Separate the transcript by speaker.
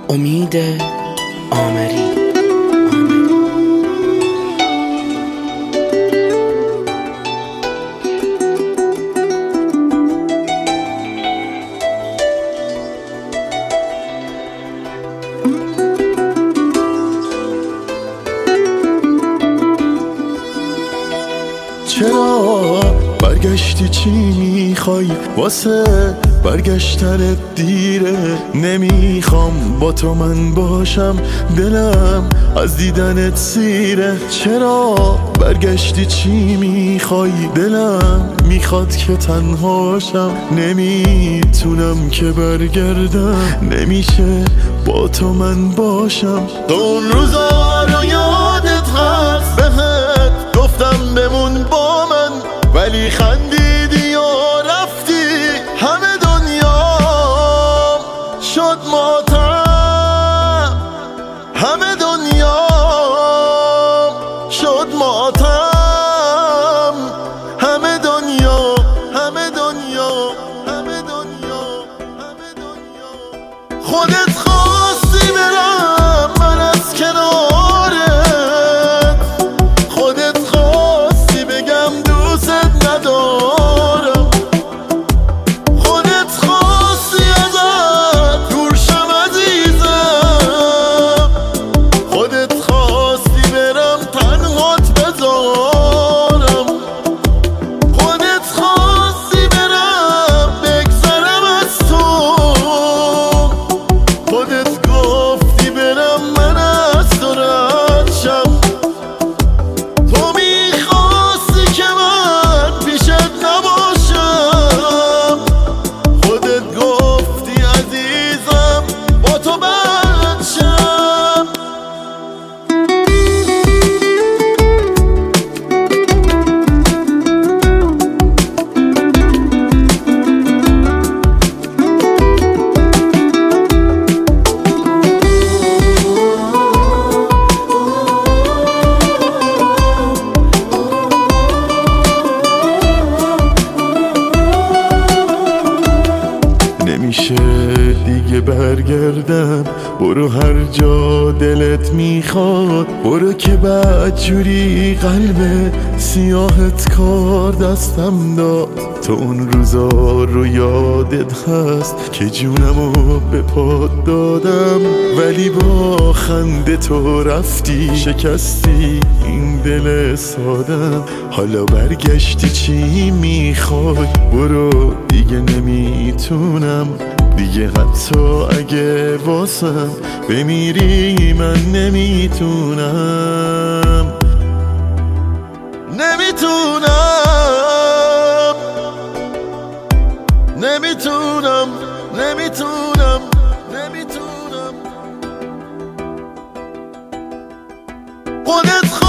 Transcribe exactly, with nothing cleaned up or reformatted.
Speaker 1: امید آمری.
Speaker 2: چرا برگشتی؟ چی میخوای؟ واسه برگشتنت دیره. نمیخوام با تو من باشم، دلم از دیدنت سیره. چرا برگشتی؟ چی میخوای؟ دلم میخواد که تنهاشم، نمیتونم که برگردم، نمیشه با تو من باشم. تو اون روزا رو یادت هست بهت گفتم بمون با من، ولی خندیدی و رفتی. همه دنیا شد ماتم، همه دنیا شد ماتم، همه دنیا همه دنیا همه دنیا همه دنیا. خودت خواستی برم من از کنارت، خودت خواستی بگم دوست ندارم، خودت خواستی ازت دور شم عزیزم، خودت خواستی برم تنهات بذارم، خودت خواستی برم بگذرم از تو، خودت گفتی برم من از تو رد شم. تو میخواستی که من پیشت نباشم، خودت گفتی عزیزم با تو بد شم. نمیشه دیگه برگردم، برو هر جا دلت میخواد، برو که بدجوری قلب سیاهت کار دستم داد. تو اون روزا رو یادت هست که جونمو به پات دادم، ولی با خنده تو رفتی شکستی این دل سادم. حالا برگشتی چی میخوای؟ برو دیگه نمیتونم، دیگه حتی اگه واسم بمیری من نمیتونم، نمیتونم نمیتونم نمیتونم نمیتونم. خودت